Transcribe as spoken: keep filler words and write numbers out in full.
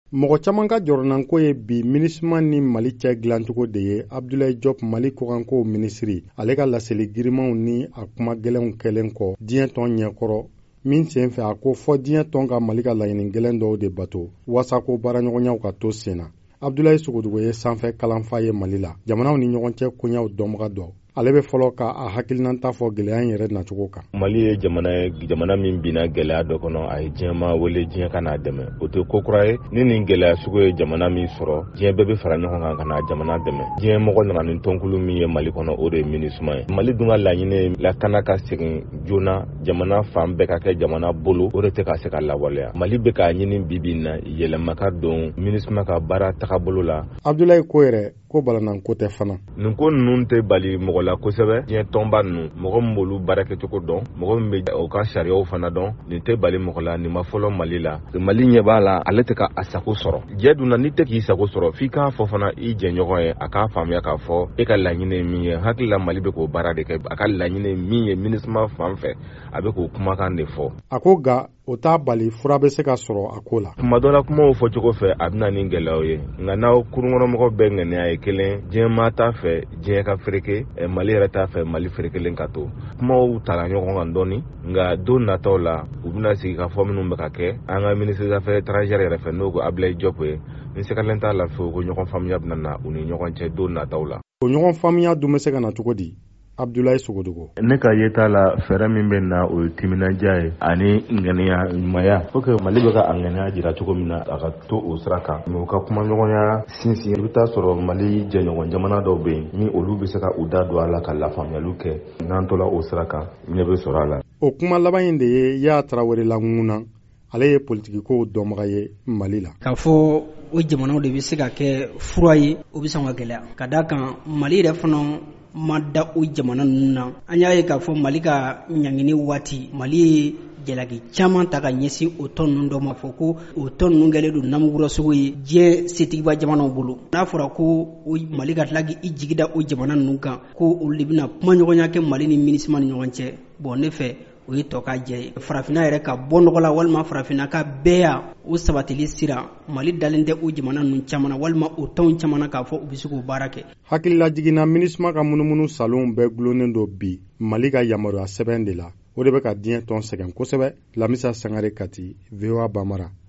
mɔgɔ caman ka jɔrɔnanko ye bi MINUSMA ni Mali cɛ dilancogo de ye. Abdoulaye Diop, Mali kɔkanko minisiri, ale ka laseli girimanw ni a kuma gɛlɛnw kɛlen kɔ diɲɛ tɔn ɲɛkɔrɔ min sen fɛ a ko fɔ diɲɛ tɔn ka Mali ka laɲini gɛlɛn dɔw de bato waasa ko baaraɲɔgɔnyaw ka to sen na. Abdoulaye Sogodogo ye sanfɛ kalanfa ye Mali la, jamanaw ni ɲɔgɔn cɛ koɲaw dɔnbaga dɔ. Ale bɛ fɔlɔ ka a hakilinanta fɔ gɛlɛya in yɛrɛ nacogo kan. Mali ye jamana ye jamana min binna gɛlɛya dɔ kɔnɔ, a ye diɲɛma wele diɲɛ ka n'a dɛmɛ. O tɛ ko kura ye, ni nin gɛlɛya sugu ye jamana min sɔrɔ, diɲɛ bɛɛ bɛ fara ɲɔgɔn kan ka na jamana dɛmɛ. Diɲɛ mɔgɔ nana ni tɔnkulu min ye Mali kɔnɔ, o de ye MINUSMA ye. Mali dun ka laɲini ye lakana ka segin joona, jamana fan bɛɛ ka kɛ jamana bolo, o de tɛ ka se ka lawaleya. Mali bɛ k'a ɲini bi bi in na yɛlɛma ka don MINUSMA ka baara tagabolo la. Abdoulaye ko yɛrɛ ko balanan ko tɛ fana. Nin ko ninnu tɛ bali mɔgɔ la kosɛbɛ. Diɲɛ tɔnba ninnu, mɔgɔ min b'olu baarakɛcogo dɔn, mɔgɔ min bɛ o ka sariyaw fana dɔn, nin tɛ bali mɔgɔ la, nin ma fɔlɔ Mali la. Mali ɲɛ b'a la, ale tɛ ka a sago sɔrɔ. Diɲɛ dun na n'i tɛ k'i sago sɔrɔ, f'i k'a fɔ fana i jɛɲɔgɔn ye, a k'a faamuya k'a fɔ e ka laɲini ye min ye. Hakili la Mali bɛ k'o baara de kɛ, a ka laɲini ye min ye MINUSMA fan fɛ, a bɛ k'o kumakan de fɔ. A ko nka o t'a bali fura bɛ se ka sɔrɔ a ko la. Kuma dɔ la kumaw fɔcogo fɛ a bɛna ni gɛlɛyaw ye, nka n'aw kurunkɔnɔmɔgɔ bɛɛ ŋaniya ye kelen, diɲɛma t'a fɛ diɲɛ ka fereke, Mali yɛrɛ t'a fɛ Mali ferekelen ka to. Kumaw tala ɲɔgɔn kan dɔɔni, nka don nataw la u bɛna sigi ka fɔ minnu bɛ ka kɛ an ka ministre des affaires étrangères yɛrɛ fɛ n'o ko Abdoulaye Diop ye, ni sekalen t'a la fewu ko ɲɔgɔn faamuya bɛna na u ni ɲɔgɔn cɛ don nataw la. O ɲɔgɔn faamuya dun bɛ se ka na cogo di? Abdoulaye Sogodogo. Ne ka yeta la fɛɛrɛ min bɛ na o ye timinadiya ye ani ŋaniya ɲumanya. Faut que Mali bɛ ka a ŋaniya jira cogo min na a ka to o sira kan. Mais u ka kuma ɲɔgɔnya sinsin, i bɛ taa sɔrɔ Mali jɛɲɔgɔn jamana dɔw bɛ yen ni olu bɛ se ka u da don a la ka lafaamuyaliw kɛ. N'an tola o sira kan ɲɛ bɛ sɔrɔ a la. O kuma laban in de ye Yaya Tarawele laŋuna. Ale ye politikiko dɔnbaga ye Mali la. K'a fɔ o jamanaw de bɛ se ka kɛ fura ye, o bɛ sɔn ka gɛlɛya. Ka d'a kan Mali yɛrɛ fana ma da o jamana ninnu na. An y'a ye k'a fɔ Mali ka ɲangini waati, Mali ye jalaki caman ta ka ɲɛsin o tɔn ninnu dɔ ma, fɔ ko o tɔn ninnu kɛlen don namugurasogo ye diɲɛ setigiba jamanaw bolo. N'a fɔra ko Mali ka tila k'i jigida o jamana ninnu kan, ko olu de bɛna kuma ɲɔgɔnya kɛ Mali ni MINUSMA ni ɲɔgɔn cɛ. Bon ne fɛ o ye tɔ ka jɛ ye. Farafinna yɛrɛ ka bɔ nɔgɔ la walima farafinna ka bɛɛ ya o sabatili sira, Mali dalen tɛ o jamana ninnu caman walima o tɔnw caman k'a fɔ u bɛ se k'o baara kɛ. Hakilila jiginna MINUSMA ka munumunu salonw bɛɛ gulonnen don bi Mali ka yamaruya sɛbɛn de la. O de bɛ ka diɲɛ tɔn sɛgɛn kosɛbɛ. Lamisa Sangare Kati, V O A Bamara.